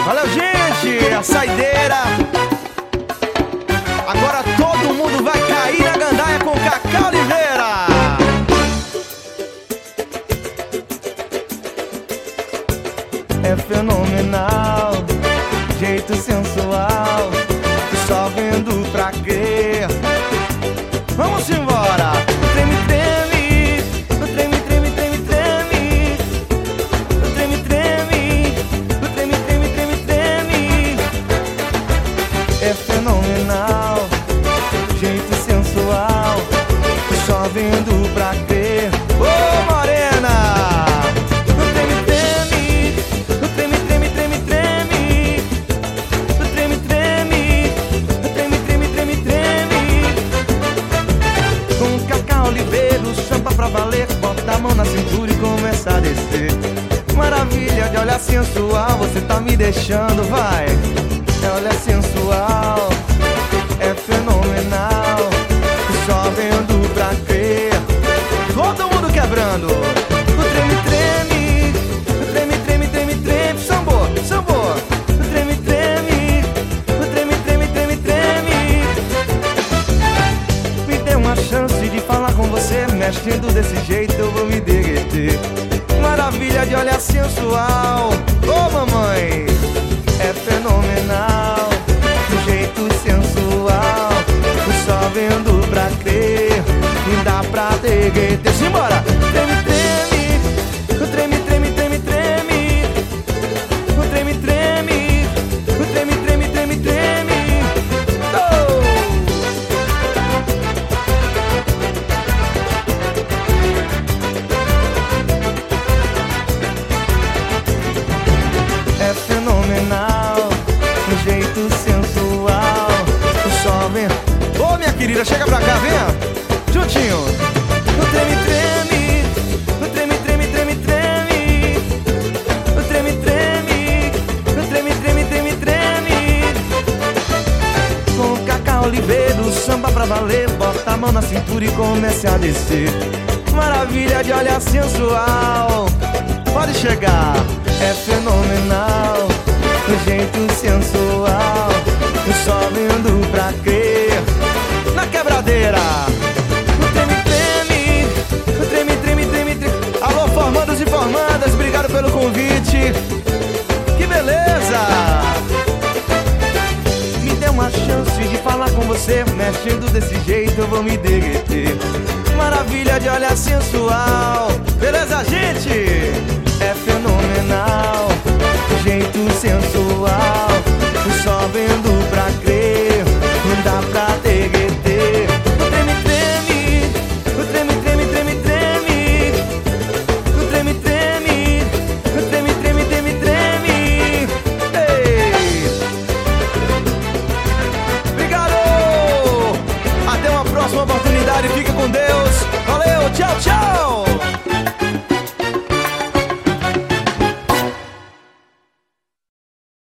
Valeu, gente, a saideira. Agora todo mundo vai cair na gandaia com Cacá Oliveira. É fenomenal, jeito sensual, só vendo pra crer. Vamos embora. Treme, treme, treme, treme, treme, treme. Treme, treme, treme, treme, treme, treme. É fenomenal, jeito sensual, só vendo pra crer. Ô, morena! Treme, treme, treme, treme, treme, treme. Treme, treme, treme, treme, treme, treme. Com Cacá Oliveira, samba pra valer. Bota a mão na cintura e começa a descer. Maravilha de olhar sensual, você tá me deixando, vai. É olhar sensual, é fenomenal, só vendo pra crer. Todo mundo quebrando. O treme, treme, treme, treme, treme, treme. Sambô, sambô. Treme, treme, treme, treme, treme, treme. Me dê uma chance de falar com você. Mexendo desse jeito eu vou me derreter. Maravilha de olhar sensual. Ô, mamãe, é fenomenal, jeito sensual, só vendo pra crer. E dá pra derreter. Simbora! Treme, treme, treme, treme, treme, treme. Treme, treme, treme, treme, treme, treme. Oh! É fenomenal, jeito sensual, só vem. Ô, minha querida, chega pra cá, venha. Juntinho. O treme, treme, o treme, treme, treme, treme. O treme, treme, o treme, treme, treme, treme. Com Cacá Oliveira, o samba pra valer. Bota a mão na cintura e comece a descer. Maravilha de olhar sensual, pode chegar. É fenomenal, o jeito sensual, só vendo pra crer. Na quebradeira. Alô, formandos e formandas, obrigado pelo convite. Que beleza! Me dê uma chance de falar com você. Mexendo desse jeito eu vou me derreter. Maravilha de olhar sensual. Beleza, gente? É fenomenal, jeito sensual, só vendo pra crer. Não dá pra derreter. Treme, treme, treme, treme, treme, treme. Treme, treme, treme, treme, treme, treme. Ei! Obrigado! Até uma próxima oportunidade, fica com Deus. Valeu, tchau, tchau!